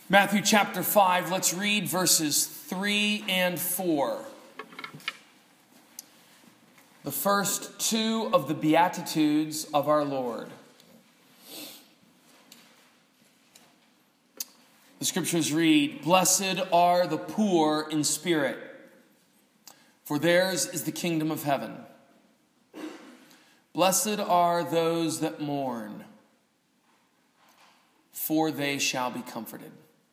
Matthew chapter 5, let's read verses 3 and 4. The first two of the Beatitudes of our Lord. The scriptures read, "Blessed are the poor in spirit, for theirs is the kingdom of heaven. Blessed are those that mourn, for they shall be comforted."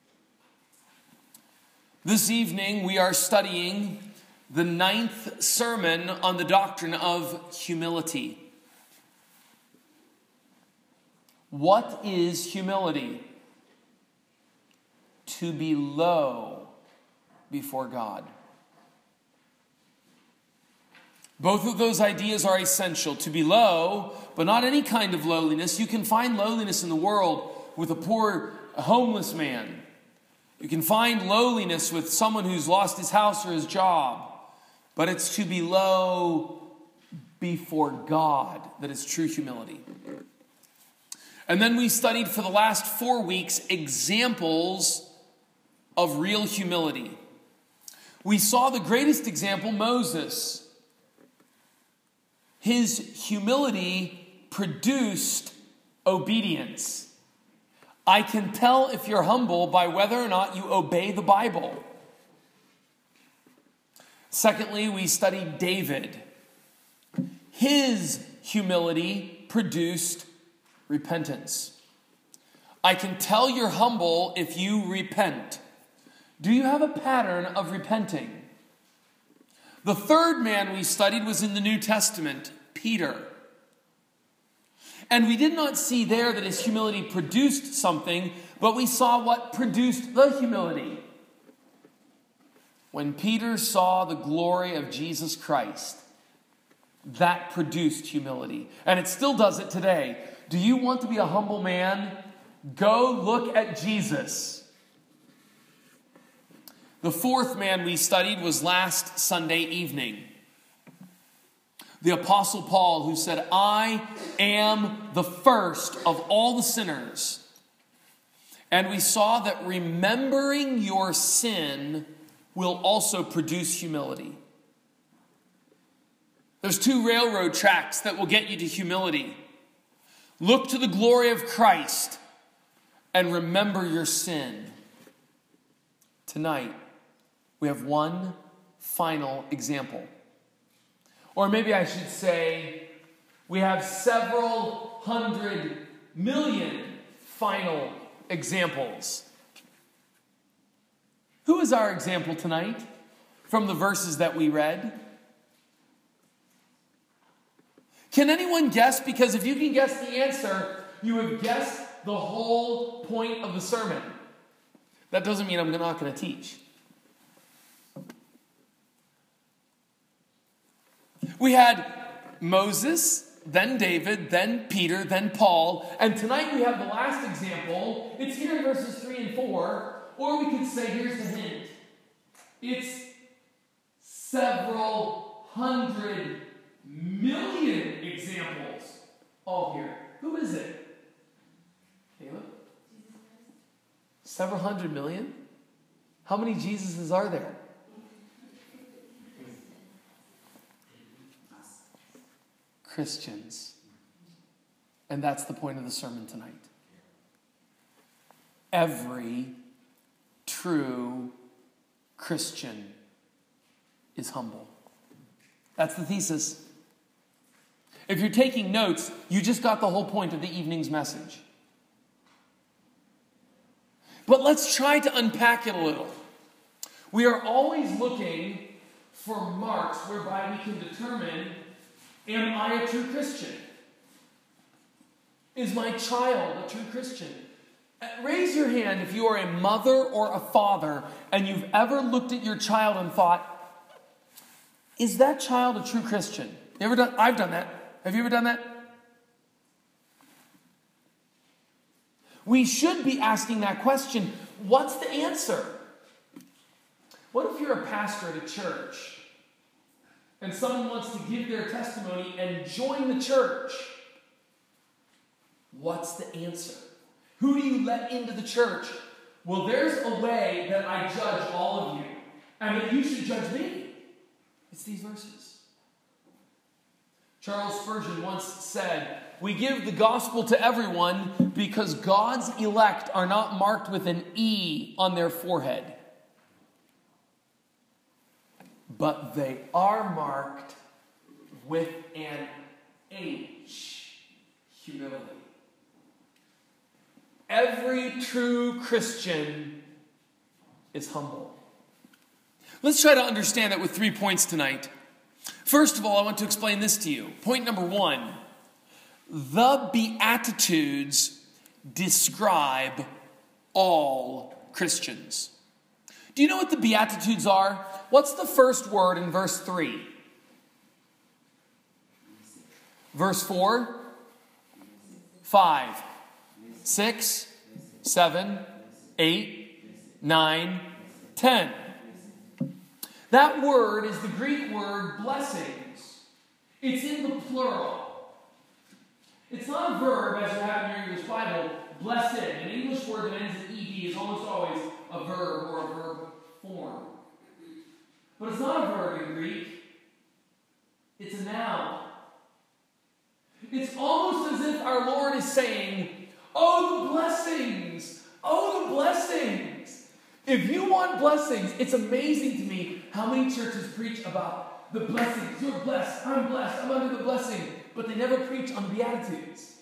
This evening we are studying the 9th sermon on the doctrine of humility. What is humility? To be low before God. Both of those ideas are essential. To be low, but not any kind of lowliness. You can find lowliness in the world with a poor, homeless man. You can find lowliness with someone who's lost his house or his job. But it's to be low before God that is true humility. And then we studied for the last 4 weeks examples of real humility. We saw the greatest example, Moses. His humility produced obedience. I can tell if you're humble by whether or not you obey the Bible. Secondly, we studied David. His humility produced repentance. I can tell you're humble if you repent. Do you have a pattern of repenting? The third man we studied was in the New Testament, Peter. And we did not see there that his humility produced something, but we saw what produced the humility. When Peter saw the glory of Jesus Christ, that produced humility. And it still does it today. Do you want to be a humble man? Go look at Jesus. The fourth man we studied was last Sunday evening. The Apostle Paul, who said, "I am the first of all the sinners." And we saw that remembering your sin will also produce humility. There's 2 railroad tracks that will get you to humility. Look to the glory of Christ and remember your sin. Tonight, we have one final example. Or maybe I should say, we have several 100 million final examples. Who is our example tonight from the verses that we read? Can anyone guess? Because if you can guess the answer, you have guessed the whole point of the sermon. That doesn't mean I'm not going to teach. We had Moses, then David, then Peter, then Paul. And tonight we have the last example. It's here in verses 3 and 4. Or we could say, here's the hint. It's several 100 million examples all here. Who is it? Caleb? Several 100 million? How many Jesuses are there? Christians. And that's the point of the sermon tonight. Every true Christian is humble. That's the thesis. If you're taking notes, you just got the whole point of the evening's message. But let's try to unpack it a little. We are always looking for marks whereby we can determine, am I a true Christian? Is my child a true Christian? Raise your hand if you are a mother or a father and you've ever looked at your child and thought, is that child a true Christian? I've done that. Have you ever done that? We should be asking that question. What's the answer? What if you're a pastor at a church and someone wants to give their testimony and join the church? What's the answer? Who do you let into the church? well, there's a way that I judge all of you, and that you should judge me. It's these verses. Charles Spurgeon once said, we give the gospel to everyone because God's elect are not marked with an E on their forehead, but they are marked with an H, humility. Every true Christian is humble. Let's try to understand that with 3 points tonight. First of all, I want to explain this to you. Point number 1. The Beatitudes describe all Christians. Do you know what the Beatitudes are? What's the first word in verse 3? Verse 4, 5, 6, 7, 8, 9, 10. That word is the Greek word blessings. It's in the plural. It's not a verb as you have in your English Bible, blessed. An English word that ends in ed is almost always a verb or a verb form. But it's not a verb in Greek. It's a noun. It's almost as if our Lord is saying, oh, the blessings! Oh, the blessings! If you want blessings, it's amazing to me how many churches preach about the blessings. You're blessed, I'm under the blessing. But they never preach on the Beatitudes.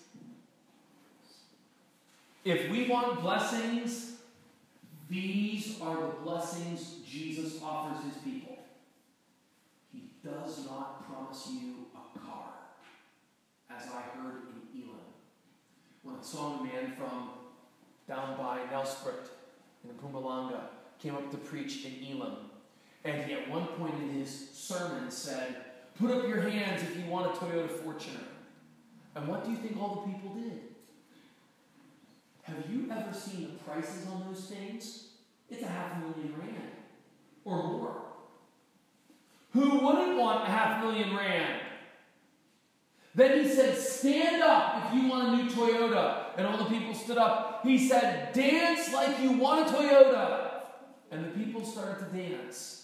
If we want blessings, these are the blessings Jesus offers his people. He does not promise you a car, as I heard in Elam. When I saw a man from down by Nelspruit in Mpumalanga came up to preach in Elam, and he at one point in his sermon said, put up your hands if you want a Toyota Fortuner. And what do you think all the people did? Have you ever seen the prices on those things? It's $500,000 rand or more. Who wouldn't want $500,000 rand? Then he said, stand up if you want a new Toyota. And all the people stood up. He said, dance like you want a Toyota. And the people started to dance.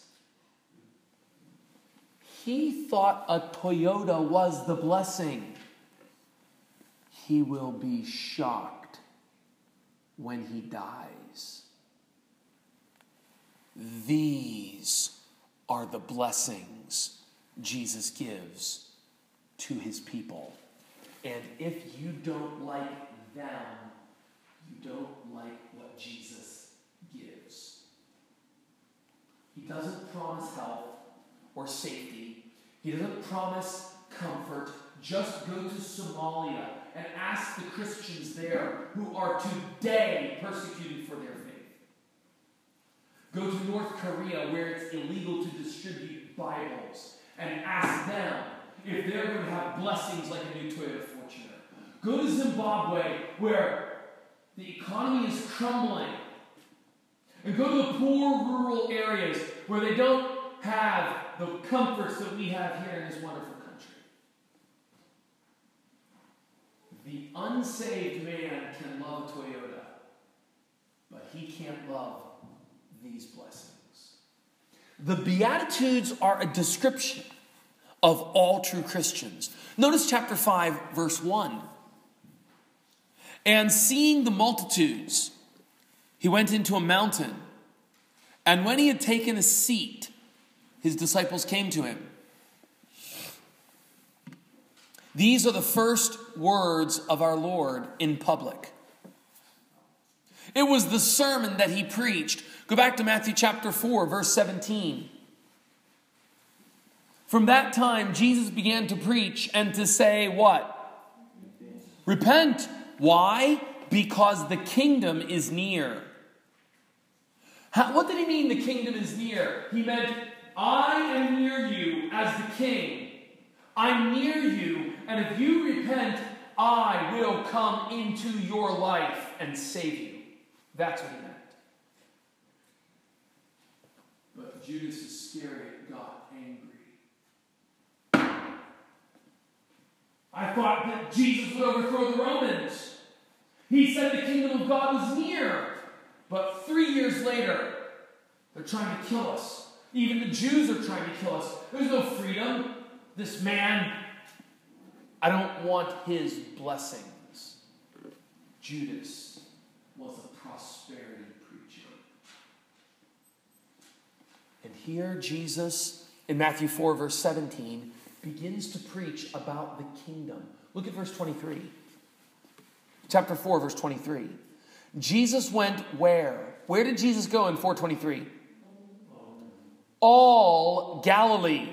He thought a Toyota was the blessing. He will be shocked when he dies. These are the blessings Jesus gives to his people. And if you don't like them, you don't like what Jesus gives. He doesn't promise health or safety. He doesn't promise comfort. Just go to Somalia and ask the Christians there who are today persecuted for their faith. Go to North Korea where it's illegal to distribute Bibles and ask them if they're going to have blessings like a new Toyota Fortuner. Go to Zimbabwe where the economy is crumbling. And go to the poor rural areas where they don't have the comforts that we have here in this wonderful country. The unsaved man can love Toyota, but he can't love these blessings. The Beatitudes are a description of all true Christians. Notice chapter 5, verse 1. And seeing the multitudes, he went into a mountain. And when he had taken a seat, his disciples came to him. These are the first words of our Lord in public. It was the sermon that he preached. Go back to Matthew chapter 4, verse 17. From that time, Jesus began to preach and to say what? Repent. Why? Because the kingdom is near. What did he mean the kingdom is near? He meant, I am near you as the king. I'm near you, and if you repent, I will come into your life and save you. That's what he meant. But Judas Iscariot got angry. I thought that Jesus would overthrow the Romans. He said the kingdom of God was near. But 3 years later, they're trying to kill us. Even the Jews are trying to kill us. There's no freedom. This man, I don't want his blessings. Judas was a prosperity preacher. And here Jesus, in Matthew 4, verse 17, begins to preach about the kingdom. Look at verse 23. Chapter 4, verse 23. Jesus went where? Where did Jesus go in 4:23? All Galilee.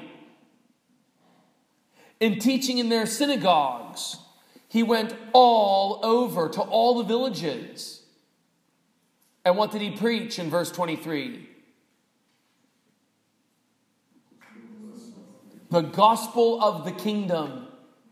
In teaching in their synagogues, he went all over to all the villages. And what did he preach in verse 23? The gospel of the kingdom.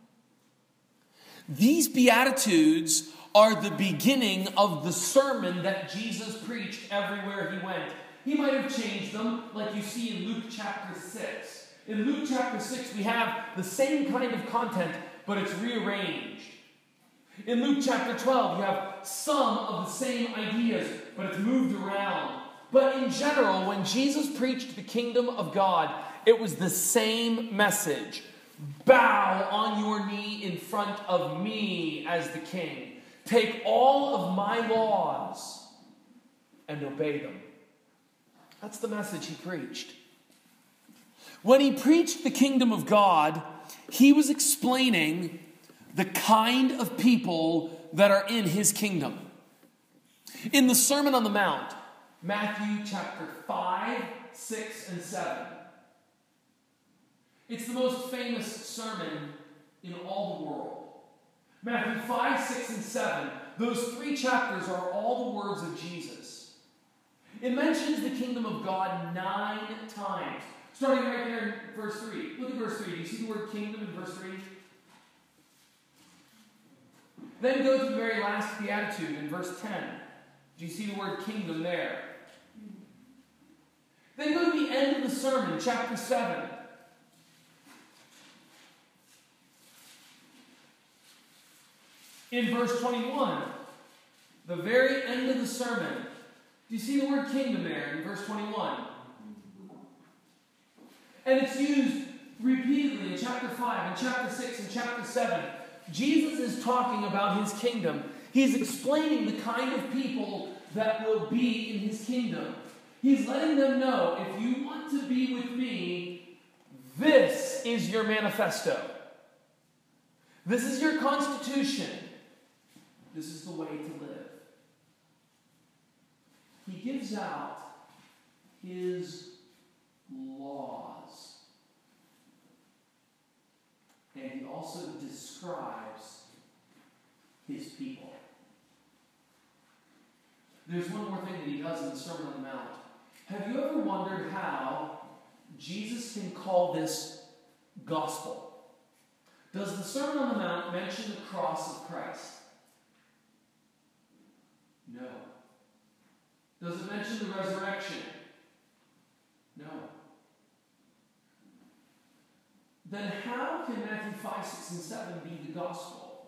These Beatitudes are the beginning of the sermon that Jesus preached everywhere he went. He might have changed them, like you see in Luke chapter 6. In Luke chapter 6, we have the same kind of content, but it's rearranged. In Luke chapter 12, you have some of the same ideas, but it's moved around. But in general, when Jesus preached the kingdom of God, it was the same message. Bow on your knee in front of me as the king. Take all of my laws and obey them. That's the message he preached. When he preached the kingdom of God, he was explaining the kind of people that are in his kingdom. In the Sermon on the Mount, Matthew chapter 5, 6, and 7. It's the most famous sermon in all the world. Matthew 5, 6, and 7, those 3 chapters are all the words of Jesus. It mentions the kingdom of God 9 times. Starting right there in verse 3. Look at verse 3. Do you see the word kingdom in verse 3? Then go to the very last beatitude in verse 10. Do you see the word kingdom there? Then go to the end of the sermon, chapter 7. In verse 21, the very end of the sermon, do you see the word kingdom there in verse 21? And it's used repeatedly in chapter 5, in chapter 6, and chapter 7. Jesus is talking about his kingdom. He's explaining the kind of people that will be in his kingdom. He's letting them know, if you want to be with me, this is your manifesto. This is your constitution. This is the way to live. He gives out his laws. And he also describes his people. There's one more thing that he does in the Sermon on the Mount. Have you ever wondered how Jesus can call this gospel? Does the Sermon on the Mount mention the cross of Christ? No. Does it mention the resurrection? No. Then how can Matthew 5, 6, and 7 be the gospel?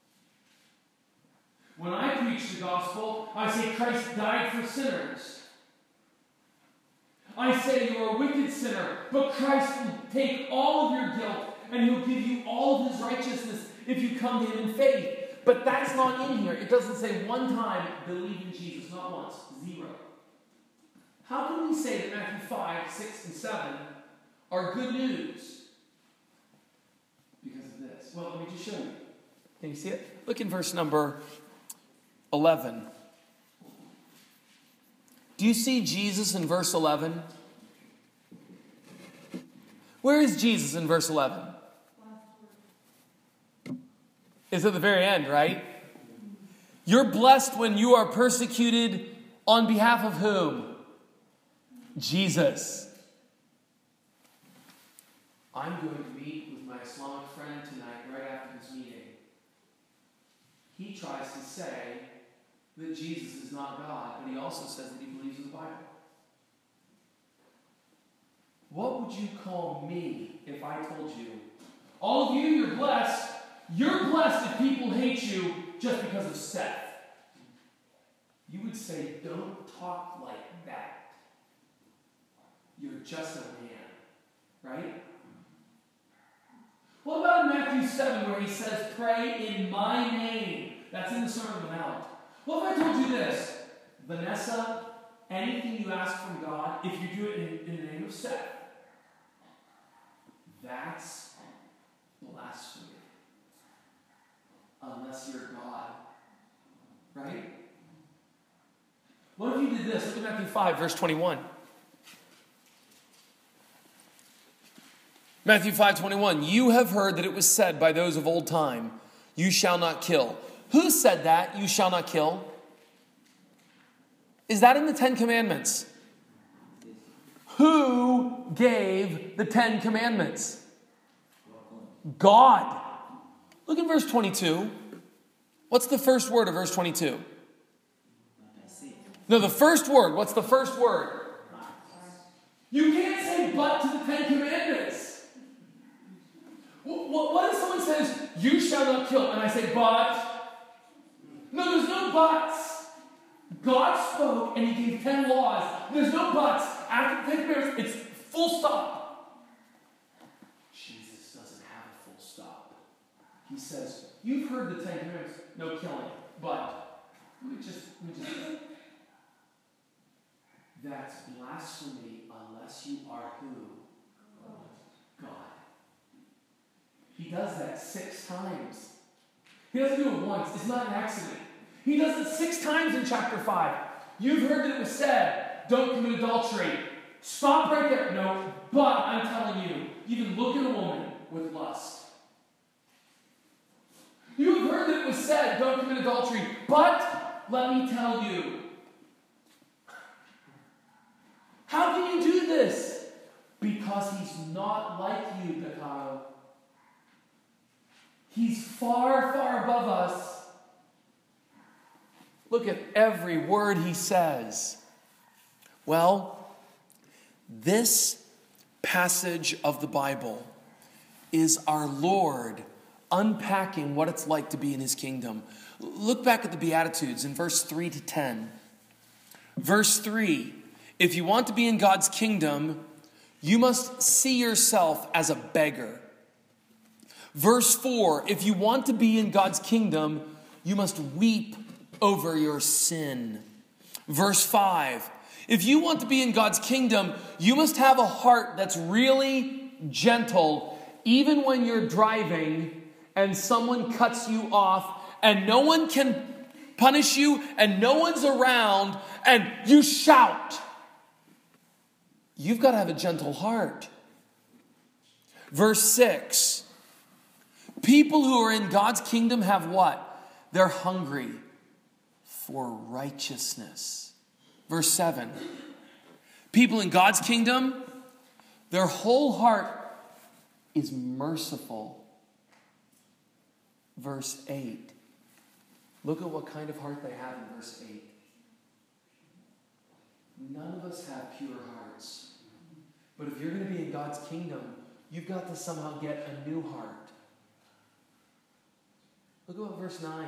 When I preach the gospel, I say Christ died for sinners. I say you're a wicked sinner, but Christ will take all of your guilt and he'll give you all of his righteousness if you come to him in faith. But that's not in here. It doesn't say one time, believe in Jesus. Not once. 0. How can we say that Matthew 5, 6, and 7 are good news? Because of this. Well, let me just show you. Can you see it? Look in verse number 11. Do you see Jesus in verse 11? Where is Jesus in verse 11? It's at the very end, right? You're blessed when you are persecuted on behalf of whom? Jesus. I'm going to meet with my Islamic friend tonight, right after this meeting. He tries to say that Jesus is not God, but he also says that he believes in the Bible. What would you call me if I told you, all of you, you're blessed. You're blessed if people hate you just because of Seth. you would say, don't talk like that. You're just a man, right? What about in Matthew 7 where he says, pray in my name? That's in the Sermon on the Mount. What if I told you this? Vanessa, anything you ask from God, if you do it in the name of Seth, that's blasphemy. Unless you're God. Right? What if you did this? Look at Matthew 5, verse 21. Matthew 5:21. You have heard that it was said by those of old time, you shall not kill. Who said that? You shall not kill. Is that in the Ten Commandments? Who gave the Ten Commandments? God. Look at verse 22. What's the first word of verse 22? No, the first word. What's the first word? You can't say but to the Ten Commandments. What if someone says, you shall not kill, and I say, but? No, there's no buts. God spoke, and he gave 10 laws. There's no buts. After the 10 Commandments, it's full stop. Jesus doesn't have a full stop. He says, you've heard the 10 Commandments, no killing, but, let me just that's blasphemy unless you are who? God. He does that 6 times. He doesn't do it once. It's not an accident. He does it 6 times in chapter 5. You've heard that it was said, don't commit adultery. Stop right there. No, but I'm telling you, you can look at a woman with lust. You've heard that it was said, don't commit adultery. But, let me tell you. How can you do this? Because he's not like you, Picaro. He's far, far above us. Look at every word he says. Well, this passage of the Bible is our Lord unpacking what it's like to be in his kingdom. Look back at the Beatitudes in verse 3 to 10. Verse 3, if you want to be in God's kingdom, you must see yourself as a beggar. Verse 4, if you want to be in God's kingdom, you must weep over your sin. Verse 5, if you want to be in God's kingdom, you must have a heart that's really gentle, even when you're driving and someone cuts you off and no one can punish you and no one's around and you shout. You've got to have a gentle heart. Verse 6, people who are in God's kingdom have what? They're hungry for righteousness. Verse 7, people in God's kingdom, their whole heart is merciful. Verse 8, look at what kind of heart they have in verse 8. None of us have pure hearts. But if you're going to be in God's kingdom, you've got to somehow get a new heart. Look at what verse 9.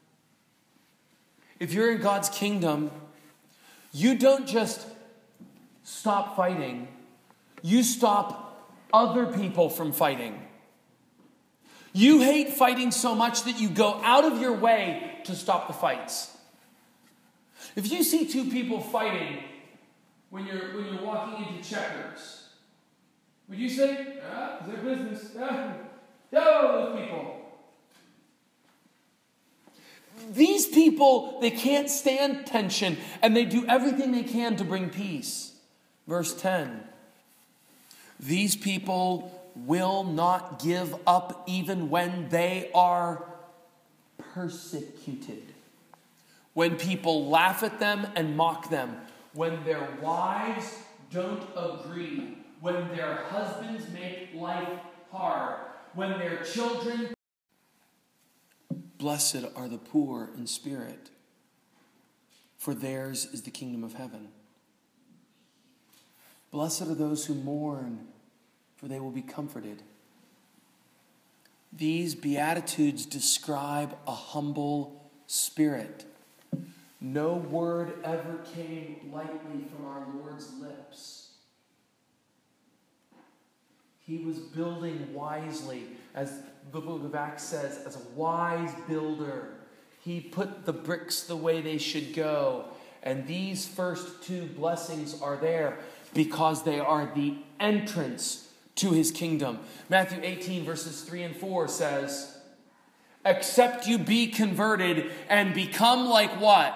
If you're in God's kingdom, you don't just stop fighting. You stop other people from fighting. You hate fighting so much that you go out of your way to stop the fights. If you see 2 people fighting when you're walking into Checkers, would you say, it's their business. Those people. These people, they can't stand tension, and they do everything they can to bring peace. Verse 10. These people will not give up even when they are persecuted. When people laugh at them and mock them. When their wives don't agree. When their husbands make life hard. When their children... Blessed are the poor in spirit, for theirs is the kingdom of heaven. Blessed are those who mourn, for they will be comforted. These Beatitudes describe a humble spirit. No word ever came lightly from our Lord's lips. He was building wisely, as the book of Acts says, as a wise builder. He put the bricks the way they should go. And these first two blessings are there because they are the entrance to his kingdom. Matthew 18 verses 3 and 4 says, except you be converted and become like what?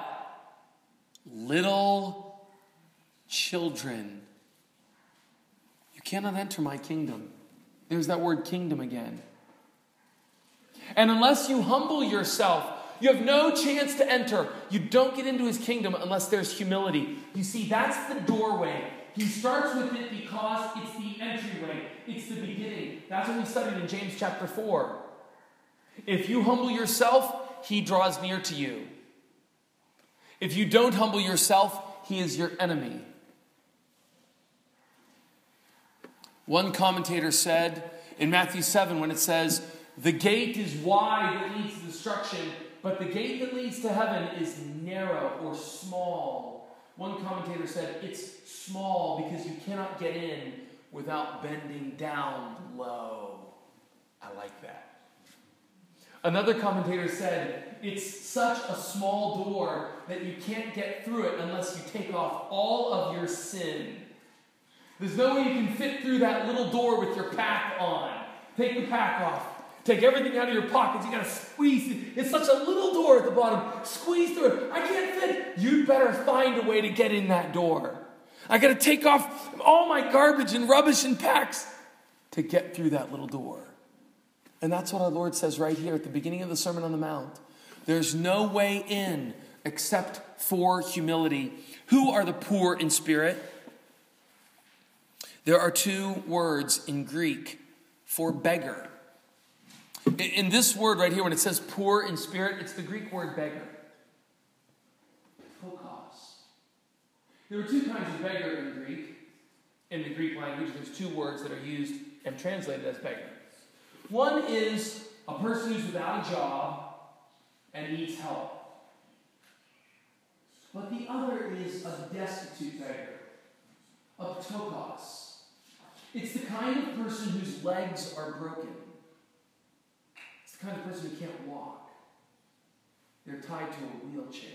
Little children. You cannot enter my kingdom. There's that word kingdom again. And unless you humble yourself, you have no chance to enter. You don't get into his kingdom unless there's humility. You see, that's the doorway. He starts with it because it's the entryway. It's the beginning. That's what we studied in James chapter 4. If you humble yourself, he draws near to you. If you don't humble yourself, he is your enemy. One commentator said in Matthew 7 when it says, the gate is wide that leads to destruction, but the gate that leads to heaven is narrow or small. One commentator said it's small because you cannot get in without bending down low. I like that. Another commentator said it's such a small door that you can't get through it unless you take off all of your sin. There's no way you can fit through that little door with your pack on. Take the pack off. Take everything out of your pockets. You got to squeeze it. It's such a little door at the bottom. Squeeze through it. I can't fit. You'd better find a way to get in that door. I got to take off all my garbage and rubbish and packs to get through that little door. And that's what our Lord says right here at the beginning of the Sermon on the Mount. There's no way in except for humility. Who are the poor in spirit? There are two words in Greek for beggar. In this word right here, when it says poor in spirit, it's the Greek word beggar. Phokos. There are two kinds of beggar in Greek. In the Greek language, there's two words that are used and translated as beggar. One is a person who's without a job and needs help. But the other is a destitute beggar, a ptokos. It's the kind of person whose legs are broken. It's the kind of person who can't walk. They're tied to a wheelchair.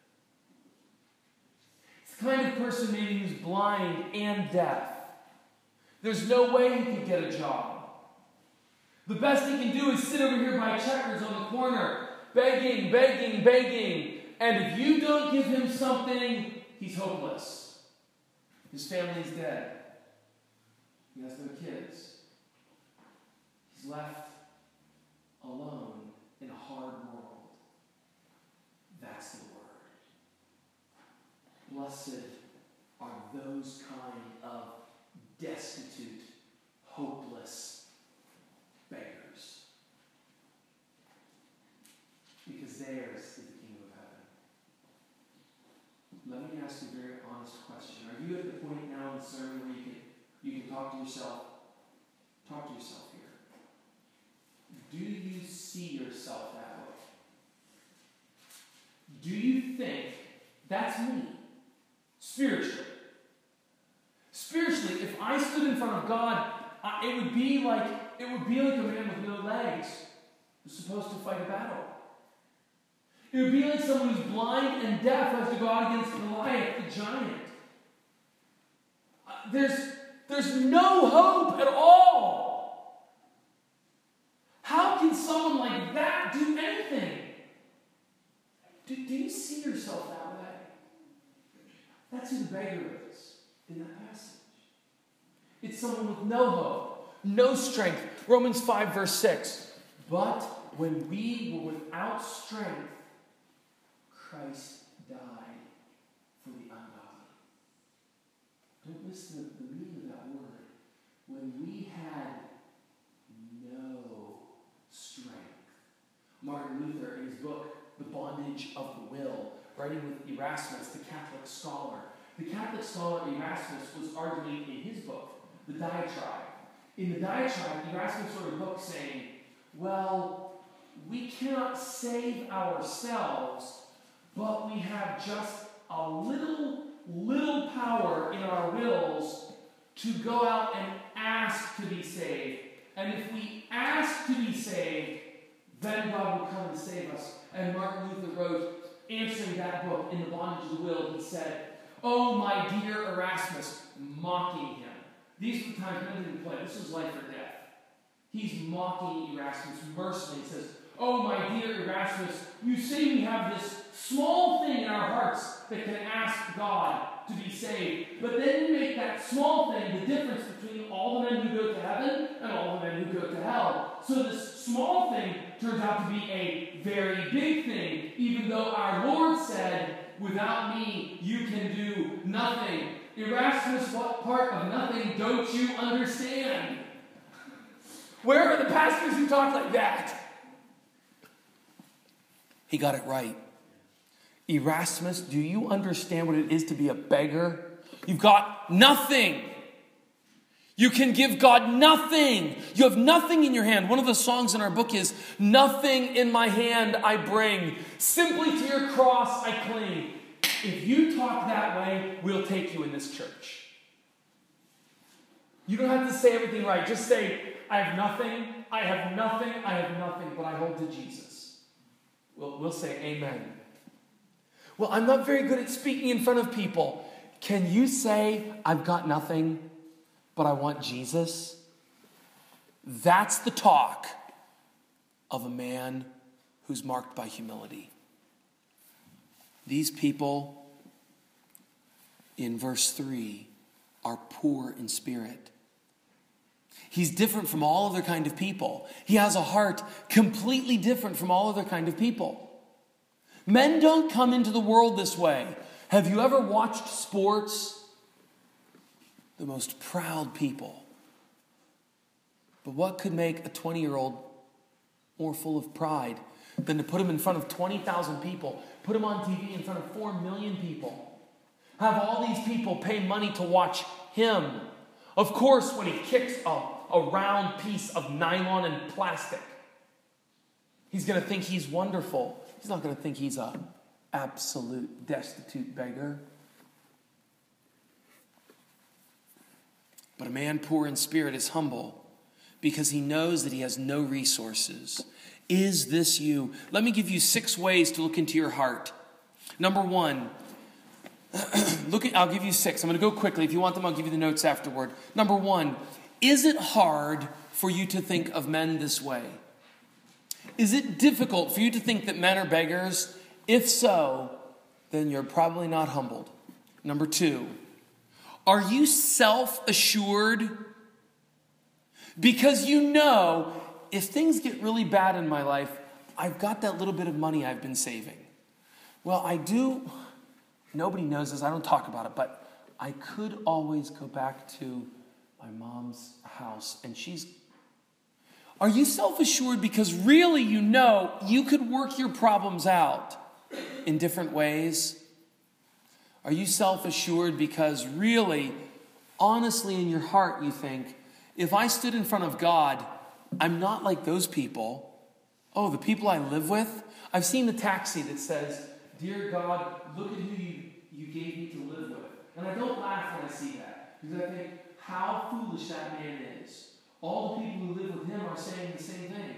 It's the kind of person maybe who's blind and deaf. There's no way he could get a job. The best he can do is sit over here by Checkers on the corner, begging, begging, begging. And if you don't give him something, he's hopeless. His family's dead. He has no kids. He's left alone in a hard world. That's the word. Blessed are those kind of destitute, hopeless beggars. Because theirs is the kingdom of heaven. Let me ask you a very honest question. Are you at the point now in the sermon where you can talk to yourself? Talk to yourself here. Do you see yourself that way? Do you think, that's me, spiritually? Spiritually, if I stood in front of God, it would be like a man with no legs who's supposed to fight a battle. It would be like someone who's blind and deaf who has to go out against Goliath, the giant. There's no hope at all. How can someone like that do anything? Do you see yourself that way? That's who the beggar is in that passage. It's someone with no hope, no strength. Romans 5 verse 6. But when we were without strength, Christ died for the ungodly. Don't miss the meaning of that word. When we had no strength. Martin Luther, in his book, The Bondage of the Will, writing with Erasmus, the Catholic scholar. The Catholic scholar Erasmus was arguing in his book, The Diatribe. In the Diatribe, Erasmus wrote a book saying, well, we cannot save ourselves, but we have just a little power in our wills to go out and ask to be saved. And if we ask to be saved, then God will come and save us. And Martin Luther wrote, answering that book, In the Bondage of the Will, he said, "Oh, my dear Erasmus," mocking him. These were the times when he didn't play. This was life or death. He's mocking Erasmus mercilessly. He says, "Oh, my dear Erasmus, you say we have this small thing in our hearts that can ask God to be saved. But then you make that small thing the difference between all the men who go to heaven and all the men who go to hell. So this small thing turns out to be a very big thing, even though our Lord said, 'Without me, you can do nothing.' Erasmus, what part of nothing don't you understand?" Where are the pastors who talk like that? He got it right. Erasmus, do you understand what it is to be a beggar? You've got nothing. You can give God nothing. You have nothing in your hand. One of the songs in our book is, "Nothing in my hand I bring. Simply to your cross I cling." If you talk that way, we'll take you in this church. You don't have to say everything right. Just say, "I have nothing, I have nothing, I have nothing, but I hold to Jesus." We'll say amen. "Well, I'm not very good at speaking in front of people." Can you say, "I've got nothing, but I want Jesus"? That's the talk of a man who's marked by humility. These people in verse 3 are poor in spirit. He's different from all other kind of people. He has a heart completely different from all other kind of people. Men don't come into the world this way. Have you ever watched sports? The most proud people. But what could make a 20-year-old more full of pride than to put him in front of 20,000 people, put him on TV in front of 4 million people, have all these people pay money to watch him? Of course, when he kicks a round piece of nylon and plastic, he's going to think he's wonderful. He's not going to think he's an absolute destitute beggar. But a man poor in spirit is humble because he knows that he has no resources. Is this you? Let me give you 6 ways to look into your heart. Number 1, I'll give you 6. I'm going to go quickly. If you want them, I'll give you the notes afterward. Number 1, is it hard for you to think of men this way? Is it difficult for you to think that men are beggars? If so, then you're probably not humbled. Number 2, are you self-assured? Because you know, if things get really bad in my life, I've got that little bit of money I've been saving. Well, I do. Nobody knows this. I don't talk about it. But I could always go back to my mom's house. And Are you self-assured because really you know you could work your problems out in different ways? Are you self-assured because really, honestly in your heart you think, if I stood in front of God, I'm not like those people. Oh, the people I live with? I've seen the taxi that says, "Dear God, look at who you gave me to live with." And I don't laugh when I see that, because I think how foolish that man is. All the people who live with him are saying the same thing.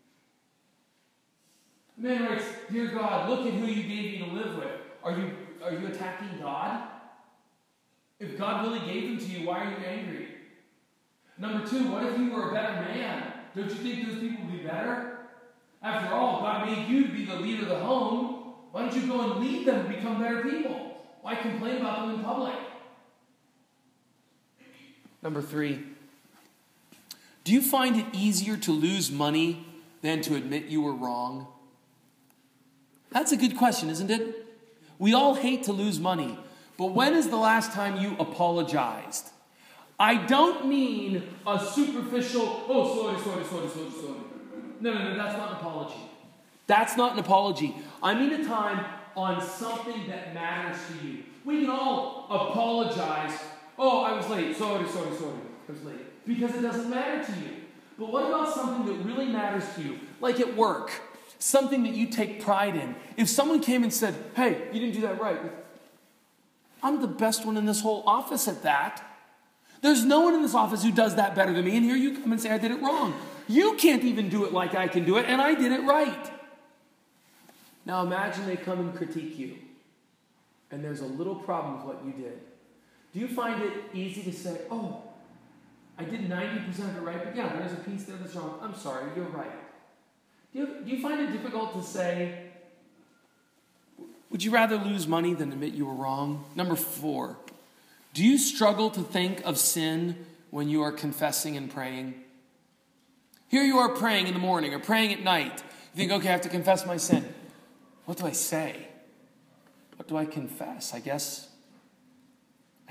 The man writes, "Dear God, look at who you gave me to live with." Are you attacking God? If God really gave him to you, why are you angry? Number 2, what if you were a better man? Don't you think those people would be better? After all, God made you to be the leader of the home. Why don't you go and lead them to become better people? Why complain about them in public? Number 3, do you find it easier to lose money than to admit you were wrong? That's a good question, isn't it? We all hate to lose money, but when is the last time you apologized? I don't mean a superficial, "Oh, sorry. No, that's not an apology. That's not an apology. I mean a time on something that matters to you. We can all apologize. "Oh, I was late. Sorry. I was late." Because it doesn't matter to you. But what about something that really matters to you? Like at work. something that you take pride in. If someone came and said, hey, you didn't do that right, I'm the best one in this whole office at that. There's no one in this office who does that better than me, and here you come and say I did it wrong. You can't even do it like I can do it, and I did it right. Now imagine they come and critique you, and there's a little problem with what you did. Do you find it easy to say, oh, I did 90% of it right, but yeah, there's a piece there that's wrong. I'm sorry, you're right. Do you find it difficult to say, would you rather lose money than admit you were wrong? Number 4, do you struggle to think of sin when you are confessing and praying? Here you are praying in the morning or praying at night. You think, okay, I have to confess my sin. What do I say? What do I confess? I guess I'll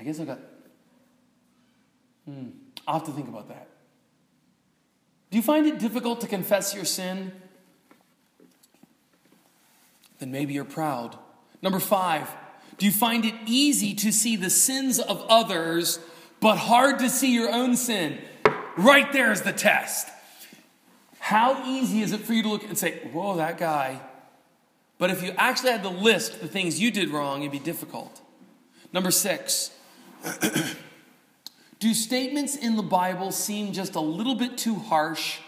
have to think about that. Do you find it difficult to confess your sin? Then maybe you're proud. Number 5, do you find it easy to see the sins of others, but hard to see your own sin? Right there is the test. How easy is it for you to look and say, whoa, that guy. But if you actually had to list the things you did wrong, it'd be difficult. Number 6, do statements in the Bible seem just a little bit too harsh?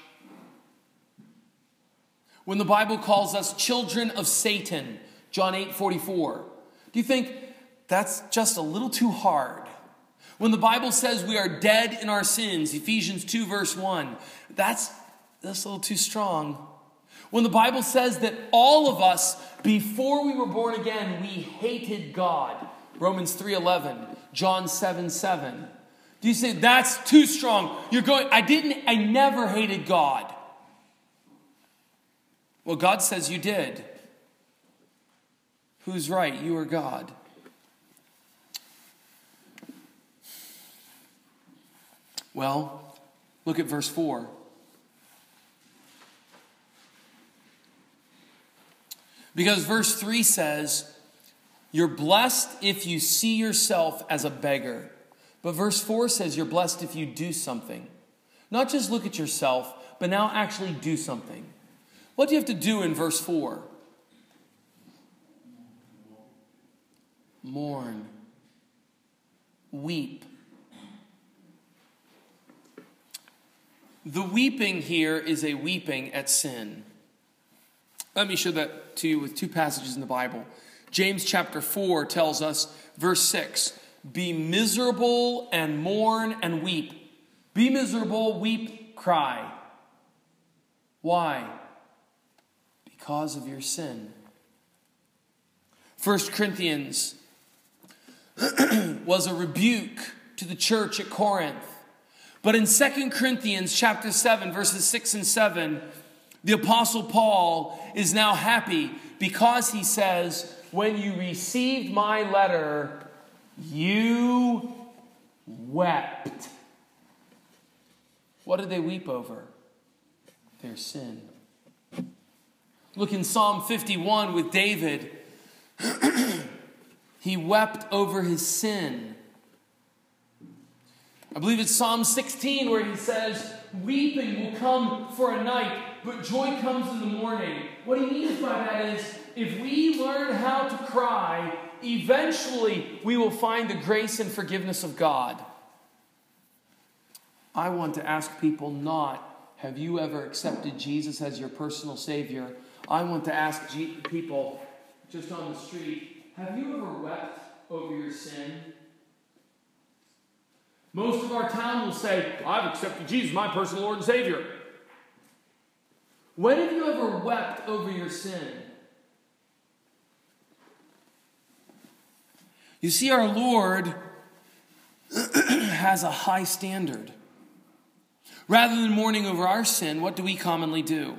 When the Bible calls us children of Satan, John 8:44, do you think that's just a little too hard? When the Bible says we are dead in our sins, Ephesians 2 verse 1, that's a little too strong. When the Bible says that all of us, before we were born again, we hated God, Romans 3:11, John 7:7. Do you say that's too strong? I never hated God. Well, God says you did. Who's right, you or God? Well, look at verse 4. Because verse 3 says, you're blessed if you see yourself as a beggar. But verse 4 says you're blessed if you do something. Not just look at yourself, but now actually do something. What do you have to do in verse 4? Mourn. Weep. The weeping here is a weeping at sin. Let me show that to you with 2 passages in the Bible. James chapter 4 tells us, verse 6, be miserable and mourn and weep. Be miserable, weep, cry. Why? Because of your sin. 1 Corinthians was a rebuke to the church at Corinth. But in 2 Corinthians chapter 7, verses 6 and 7, the Apostle Paul is now happy because he says, when you received my letter, you wept. What did they weep over? Their sin. Look in Psalm 51 with David. He wept over his sin. I believe it's Psalm 16 where he says, weeping will come for a night, but joy comes in the morning. What he means by that is, if we learn how to cry, eventually we will find the grace and forgiveness of God. I want to ask people not, have you ever accepted Jesus as your personal Savior? I want to ask people just on the street, have you ever wept over your sin? Most of our town will say, I've accepted Jesus, my personal Lord and Savior. When have you ever wept over your sin? You see, our Lord has a high standard. Rather than mourning over our sin, what do we commonly do?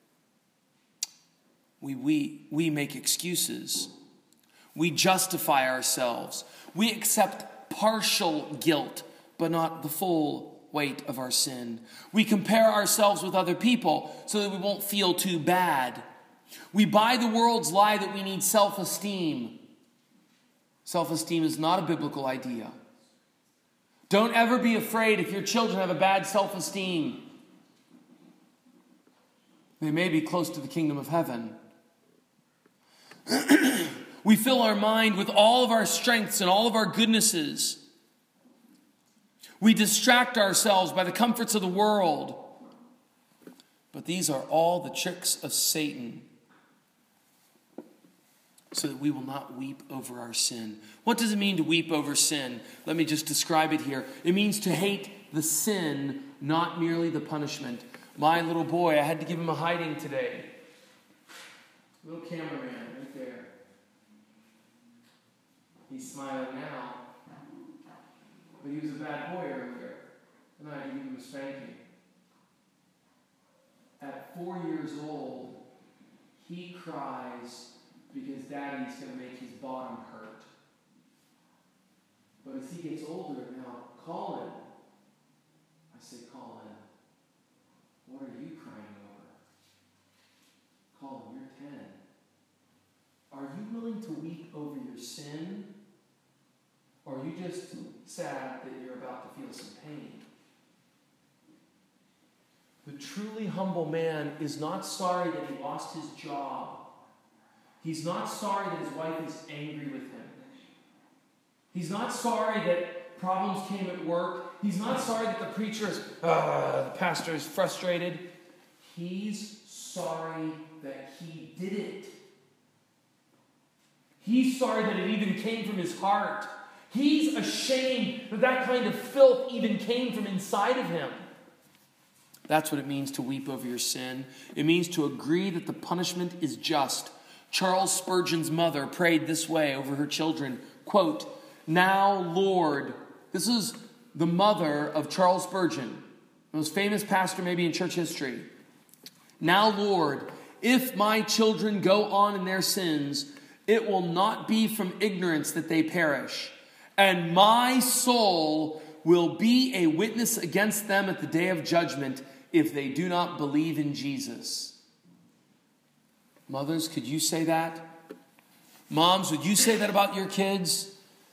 We make excuses. We justify ourselves. We accept partial guilt, but not the full weight of our sin. We compare ourselves with other people so that we won't feel too bad. We buy the world's lie that we need self-esteem. Self-esteem is not a biblical idea. Don't ever be afraid if your children have a bad self-esteem. they may be close to the kingdom of heaven. We fill our mind with all of our strengths and all of our goodnesses. We distract ourselves by the comforts of the world. But these are all the tricks of Satan, so that we will not weep over our sin. What does it mean to weep over sin? Let me just describe it here. It means to hate the sin, not merely the punishment. My little boy, I had to give him a hiding today. Little cameraman right there. He's smiling now. But he was a bad boy earlier, and I had to give him a spanking. At 4 years old, he cries because Daddy's going to make his bottom hurt. But as he gets older now, Colin, I say, Colin, what are you crying over? Colin, you're 10. Are you willing to weep over your sin? Or are you just sad that you're about to feel some pain? The truly humble man is not sorry that he lost his job. He's not sorry that his wife is angry with him. He's not sorry that problems came at work. He's not sorry that the pastor is frustrated. He's sorry that he did it. He's sorry that it even came from his heart. He's ashamed that that kind of filth even came from inside of him. That's what it means to weep over your sin. It means to agree that the punishment is just. Charles Spurgeon's mother prayed this way over her children, quote, "Now, Lord," this is the mother of Charles Spurgeon, the most famous pastor maybe in church history. "Now, Lord, if my children go on in their sins, it will not be from ignorance that they perish, and my soul will be a witness against them at the day of judgment if they do not believe in Jesus." Mothers, could you say that? Moms, would you say that about your kids?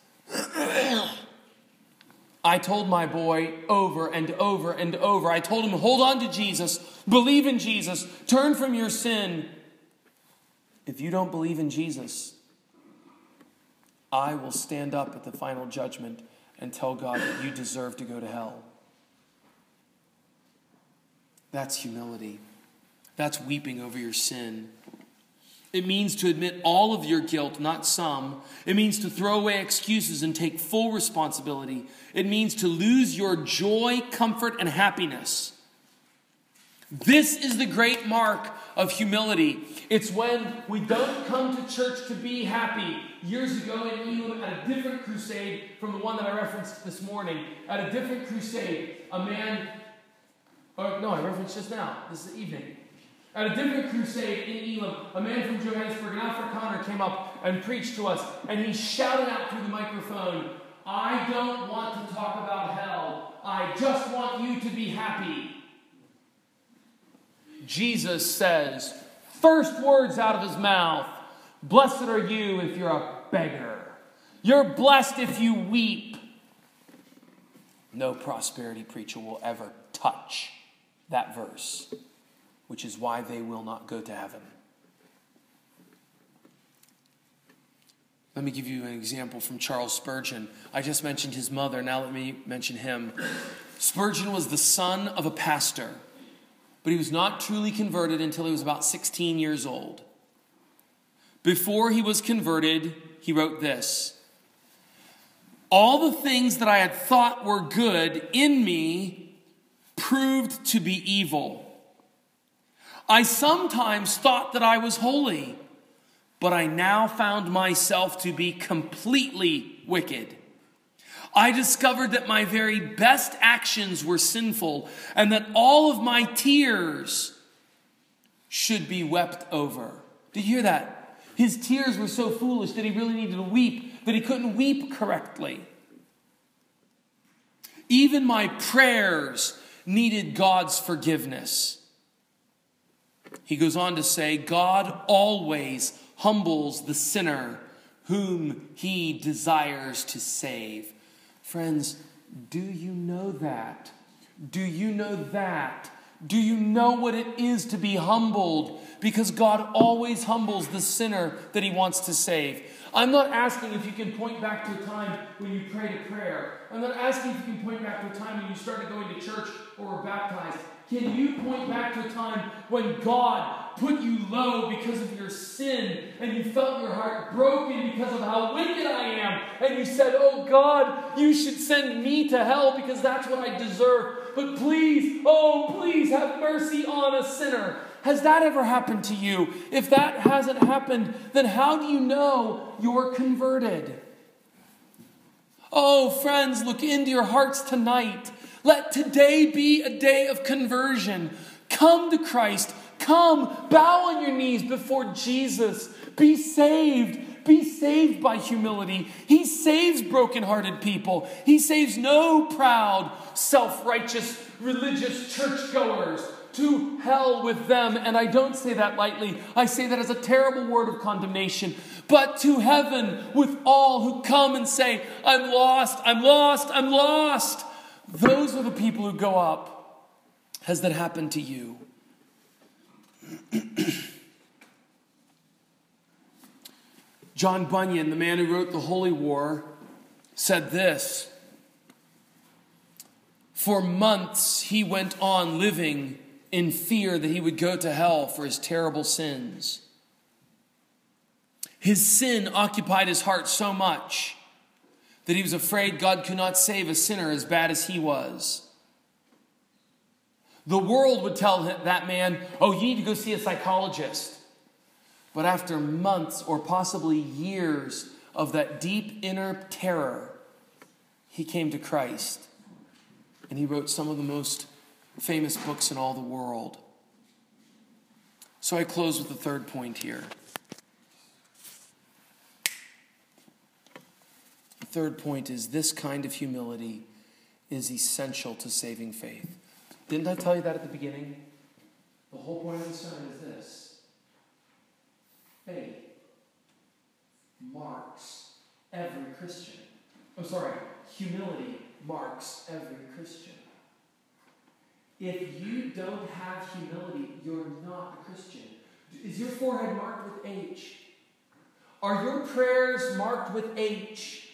I told my boy over and over and over. I told him, hold on to Jesus. Believe in Jesus. Turn from your sin. If you don't believe in Jesus, I will stand up at the final judgment and tell God that you deserve to go to hell. That's humility. That's weeping over your sin. It means to admit all of your guilt, not some. It means to throw away excuses and take full responsibility. It means to lose your joy, comfort, and happiness. This is the great mark of humility. It's when we don't come to church to be happy. Years ago in Elam, at a different crusade from the one that I referenced this morning, at a different crusade, I referenced just now, this evening. At a different crusade in Elam, a man from Johannesburg, an Afrikaner, came up and preached to us, and he shouted out through the microphone, "I don't want to talk about hell. I just want you to be happy." Jesus says, first words out of his mouth, "Blessed are you if you're a beggar. You're blessed if you weep." No prosperity preacher will ever touch that verse, which is why they will not go to heaven. Let me give you an example from Charles Spurgeon. I just mentioned his mother. Now let me mention him. Spurgeon was the son of a pastor, but he was not truly converted until he was about 16 years old. Before he was converted, he wrote this: "All the things that I had thought were good in me proved to be evil. I sometimes thought that I was holy, but I now found myself to be completely wicked. I discovered that my very best actions were sinful, and that all of my tears should be wept over." Did you hear that? His tears were so foolish that he really needed to weep, that he couldn't weep correctly. Even my prayers needed God's forgiveness. He goes on to say, "God always humbles the sinner whom he desires to save." Friends, do you know that? Do you know that Do you know what it is to be humbled? Because God always humbles the sinner that he wants to save. I'm not asking if you can point back to a time when you prayed a prayer. I'm not asking if you can point back to a time when you started going to church or were baptized. Can you point back to a time when God put you low because of your sin and you felt your heart broken because of how wicked I am, and you said, oh God, you should send me to hell because that's what I deserve, but please, oh please have mercy on a sinner? Has that ever happened to you? If that hasn't happened, then how do you know you're converted? Oh friends, look into your hearts tonight. Let today be a day of conversion. Come to Christ. Come, bow on your knees before Jesus. Be saved. Be saved by humility. He saves brokenhearted people. He saves no proud, self-righteous, religious churchgoers. To hell with them. And I don't say that lightly. I say that as a terrible word of condemnation. But to heaven with all who come and say, I'm lost, I'm lost, I'm lost. Those are the people who go up. Has that happened to you? John Bunyan, the man who wrote The Holy War, said this: for months he went on living in fear that he would go to hell for his terrible sins. His sin occupied his heart so much that he was afraid God could not save a sinner as bad as he was. The world would tell that man, oh, you need to go see a psychologist. But after months or possibly years of that deep inner terror, he came to Christ. And he wrote some of the most famous books in all the world. So I close with the third point here. The third point is this kind of humility is essential to saving faith. Didn't I tell you that at the beginning? The whole point of the sermon is this: faith marks every Christian. Humility marks every Christian. If you don't have humility, you're not a Christian. Is your forehead marked with H? Are your prayers marked with H?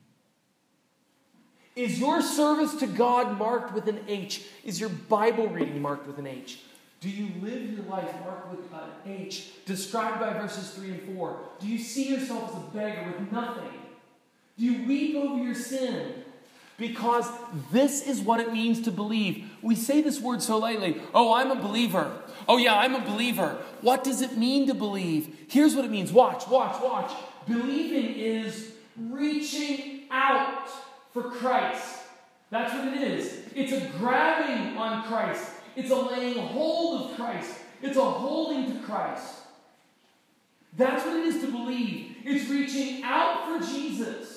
Is your service to God marked with an H? Is your Bible reading marked with an H? Do you live your life marked with an H, described by verses 3 and 4? Do you see yourself as a beggar with nothing? Do you weep over your sin? Because this is what it means to believe. We say this word so lightly. Oh, I'm a believer. Oh yeah, I'm a believer. What does it mean to believe? Here's what it means. Watch. Believing is reaching out for Christ. That's what it is. It's a grabbing on Christ. It's a laying hold of Christ. It's a holding to Christ. That's what it is to believe. It's reaching out for Jesus.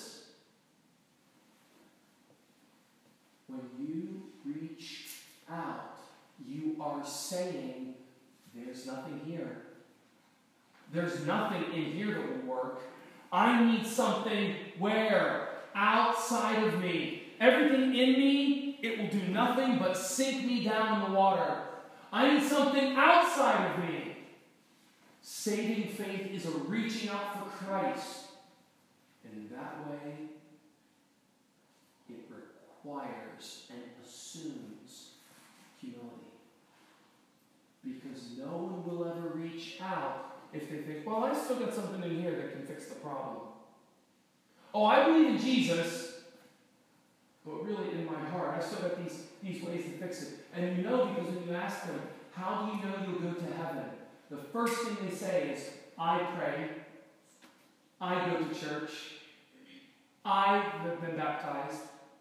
When you reach out, you are saying, there's nothing here. There's nothing in here that will work. I need something where? Outside of me. Everything in me, it will do nothing but sink me down in the water. I need something outside of me. Saving faith is a reaching out for Christ. And in that way, it requires and assumes humility. Because no one will ever reach out if they think, well, I still got something in here that can fix the problem. Oh, I believe in Jesus, but really in my heart, I still got these ways to fix it. And you know, because when you ask them, how do you know you'll go to heaven? The first thing they say is, I pray, I go to church, I have been baptized,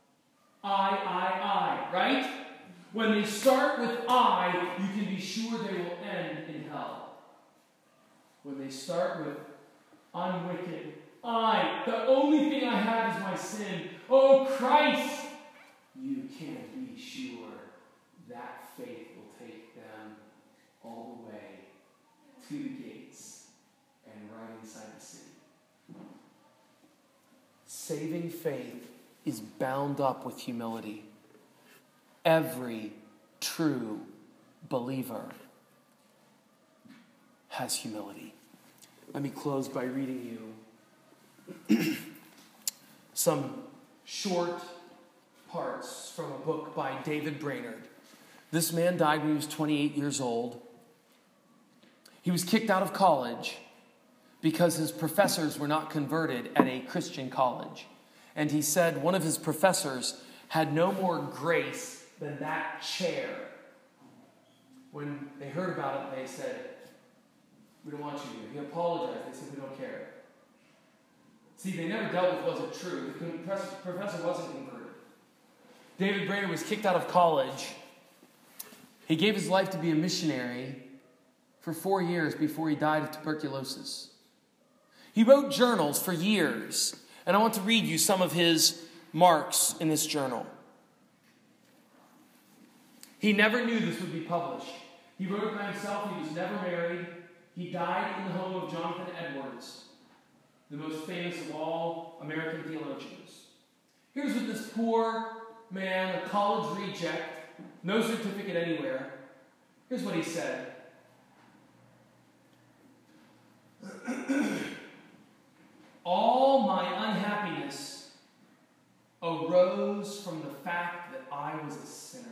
I, right? When they start with I, you can be sure they will end in hell. When they start with, I'm wicked, the only thing I have is my sin. Oh, Christ! You can be sure that faith will take them all the way to the gates and right inside the city. Saving faith is bound up with humility. Every true believer has humility. Let me close by reading you some short parts from a book by David Brainerd. This man died when he was 28 years old. He was kicked out of college because his professors were not converted at a Christian college. And he said one of his professors had no more grace than that chair. When they heard about it, they said, "We don't want you here." He apologized. They said, "We don't care." See, they never dealt with was it true. The professor wasn't converted. David Brainerd was kicked out of college. He gave his life to be a missionary for 4 years before he died of tuberculosis. He wrote journals for years, and I want to read you some of his marks in this journal. He never knew this would be published. He wrote it by himself. He was never married. He died in the home of Jonathan Edwards, the most famous of all American theologians. Here's what this poor man, a college reject, no certificate anywhere, here's what he said. All my unhappiness arose from the fact that I was a sinner.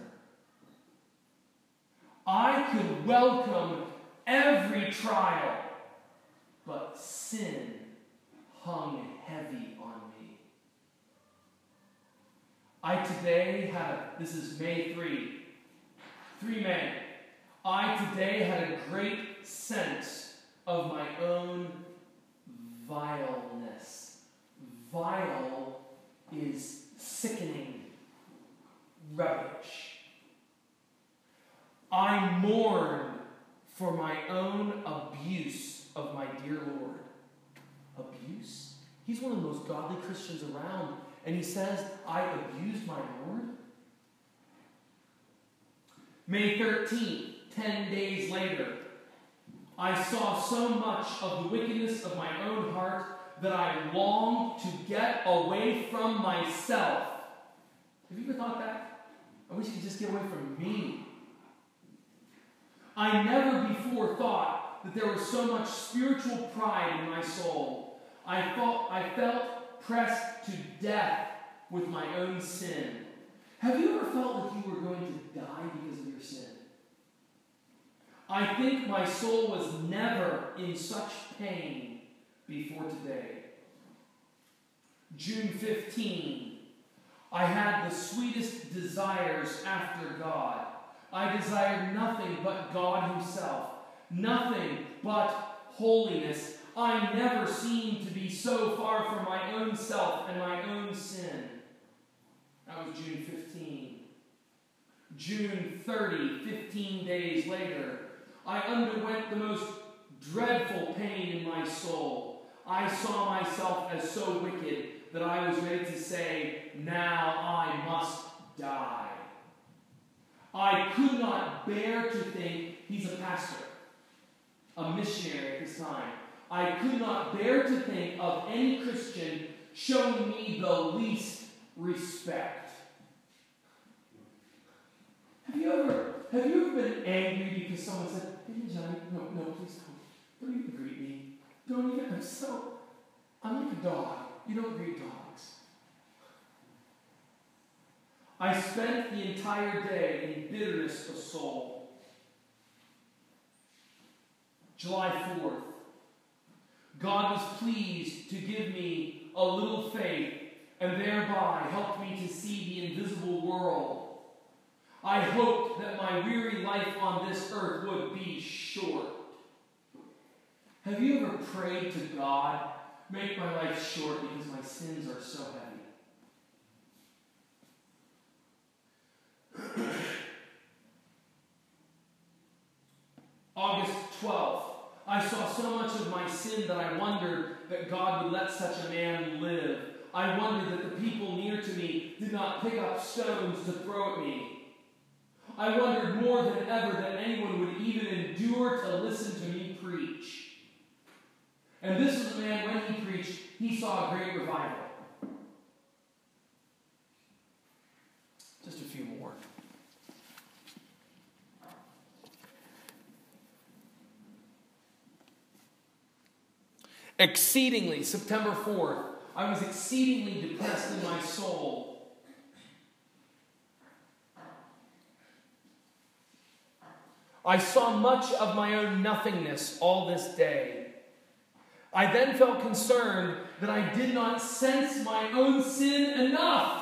I could welcome every trial, but sin hung heavy on me. I today had, this is May 3 May. I today had a great sense of my own vileness. Vile is sickening rubbish. I mourn for my own abuse of my dear Lord. Abuse? He's one of the most godly Christians around, and he says, I abused my Lord? May 13th, 10 days later, I saw so much of the wickedness of my own heart that I longed to get away from myself. Have you ever thought that? I wish you could just get away from me. I never before thought that there was so much spiritual pride in my soul. I felt pressed to death with my own sin. Have you ever felt like you were going to die because of your sin? I think my soul was never in such pain before today. June 15, I had the sweetest desires after God. I desired nothing but God himself, nothing but holiness. I never seemed to be so far from my own self and my own sin. That was June 15. June 30, 15 days later, I underwent the most dreadful pain in my soul. I saw myself as so wicked that I was ready to say, now I must die. I could not bear to think, he's a pastor, a missionary at this time. I could not bear to think of any Christian showing me the least respect. Have you ever been angry because someone said, hey, Johnny, no, please don't even greet me. Don't even, I'm like a dog. You don't greet dogs. I spent the entire day in bitterness of soul. July 4th, God was pleased to give me a little faith and thereby helped me to see the invisible world. I hoped that my weary life on this earth would be short. Have you ever prayed to God, make my life short because my sins are so heavy? August 12th, I saw so much of my sin that I wondered that God would let such a man live. I wondered that the people near to me did not pick up stones to throw at me. I wondered more than ever that anyone would even endure to listen to me preach. And this is a man, when he preached, he saw a great revival. Just a few more. exceedingly, September 4th, I was exceedingly depressed in my soul. I saw much of my own nothingness all this day. I then felt concerned that I did not sense my own sin enough.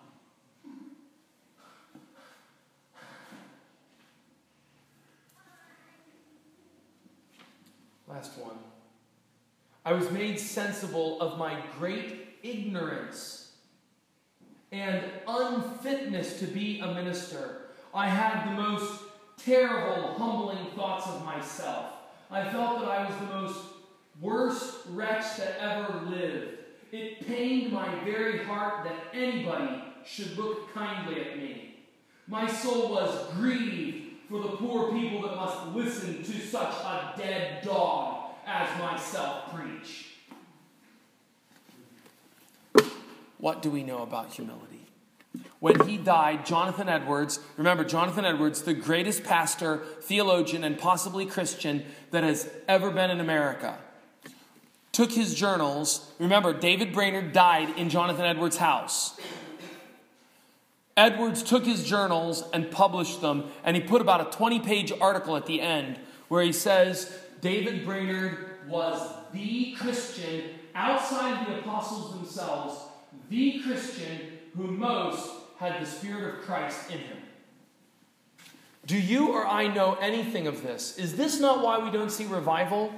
Last one. I was made sensible of my great ignorance and unfitness to be a minister. I had the most terrible, humbling thoughts of myself. I felt that I was the most worst wretch that ever lived. It pained my very heart that anybody should look kindly at me. My soul was grieved for the poor people that must listen to such a dead dog as myself preach. What do we know about humility? When he died, Jonathan Edwards, remember Jonathan Edwards, the greatest pastor, theologian, and possibly Christian that has ever been in America, took his journals. Remember, David Brainerd died in Jonathan Edwards' house. Edwards took his journals and published them, and he put about a 20-page article at the end where he says David Brainerd was the Christian, outside the apostles themselves, the Christian who most had the Spirit of Christ in him. Do you or I know anything of this? Is this not why we don't see revival?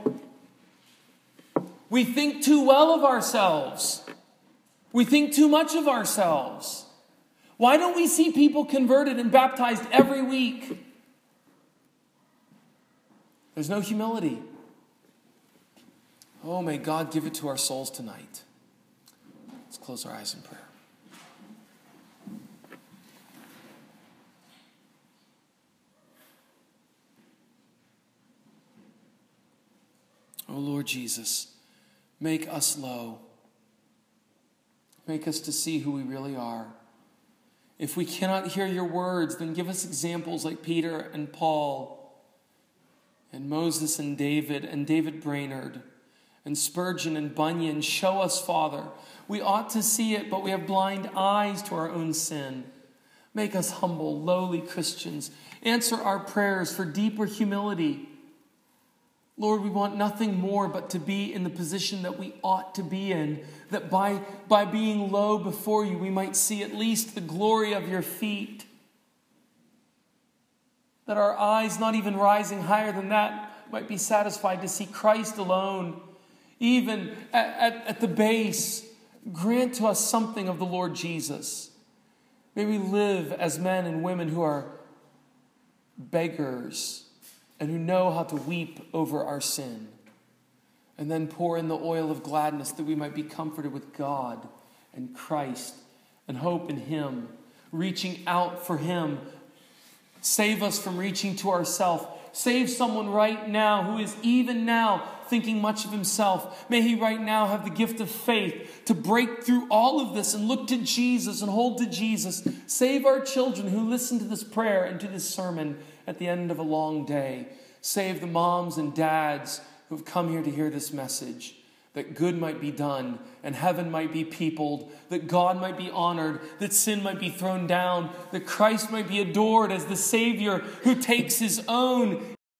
We think too well of ourselves. We think too much of ourselves. Why don't we see people converted and baptized every week? There's no humility. Oh, may God give it to our souls tonight. Let's close our eyes in prayer. Oh, Lord Jesus, make us low. Make us to see who we really are. If we cannot hear your words, then give us examples like Peter and Paul and Moses and David Brainerd and Spurgeon and Bunyan. Show us, Father. We ought to see it, but we have blind eyes to our own sin. Make us humble, lowly Christians. Answer our prayers for deeper humility. Lord, we want nothing more but to be in the position that we ought to be in, that by being low before you, we might see at least the glory of your feet. That our eyes, not even rising higher than that, might be satisfied to see Christ alone. Even at the base, grant to us something of the Lord Jesus. May we live as men and women who are beggars and who know how to weep over our sin, and then pour in the oil of gladness that we might be comforted with God and Christ and hope in him, reaching out for him. Save us from reaching to ourselves. Save someone right now who is even now thinking much of himself. May he right now have the gift of faith to break through all of this and look to Jesus and hold to Jesus. Save our children who listen to this prayer and to this sermon at the end of a long day. Save the moms and dads who have come here to hear this message, that good might be done and heaven might be peopled, that God might be honored, that sin might be thrown down, that Christ might be adored as the Savior who takes his own